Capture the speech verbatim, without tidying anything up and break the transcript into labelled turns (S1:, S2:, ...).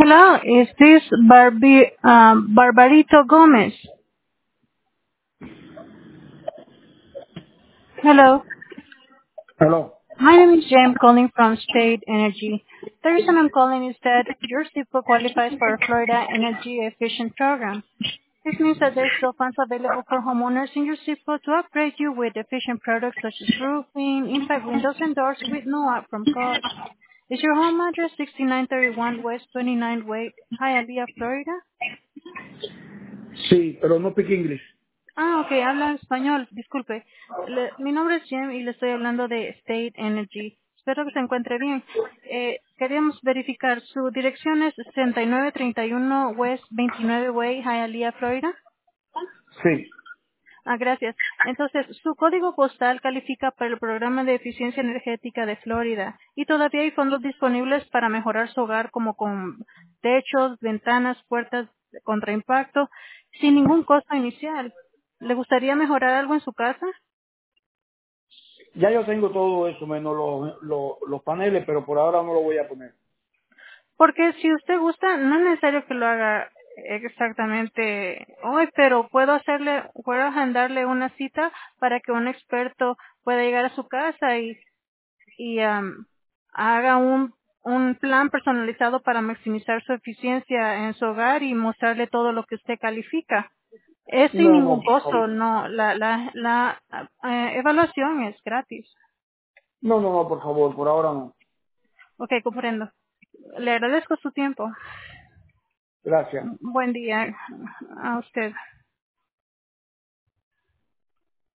S1: Hello, is this Barbie, um, Barbarito Gomez? Hello,
S2: Hello.
S1: my name is James calling from State Energy. The reason I'm calling is that your S I P O qualifies for a Florida Energy Efficient Program. This means that there's still funds available for homeowners in your S I P O to upgrade you with efficient products such as roofing, impact windows, and doors with no upfront cost. Is your home address sixty-nine thirty-one West twenty-ninth Way, Hialeah, Florida?
S2: Sí, pero no speak English.
S1: Ah, ok, habla español, disculpe. Le- mi nombre es Jim y le estoy hablando de State Energy. Espero que se encuentre bien. Eh, queríamos verificar, su dirección es sesenta y nueve treinta y uno West veintinueve Way, Hialeah, Florida.
S2: Sí.
S1: Ah, gracias. Entonces, su código postal califica para el programa de eficiencia energética de Florida y todavía hay fondos disponibles para mejorar su hogar como con techos, ventanas, puertas contra impacto, sin ningún costo inicial. ¿Le gustaría mejorar algo en su casa?
S2: Ya yo tengo todo eso, menos los, los, los paneles, pero por ahora no lo voy a poner.
S1: Porque si usted gusta, no es necesario que lo haga exactamente hoy, pero puedo hacerle, puedo agendarle una cita para que un experto pueda llegar a su casa y y am, haga un, un plan personalizado para maximizar su eficiencia en su hogar y mostrarle todo lo que usted califica. Es sin
S2: No,
S1: ningún
S2: no, por
S1: costo,
S2: favor.
S1: no, la, la, la eh, evaluación es gratis.
S2: No, no, no, por favor, por ahora no.
S1: Ok, comprendo. Le agradezco su tiempo.
S2: Gracias.
S1: Buen día a usted.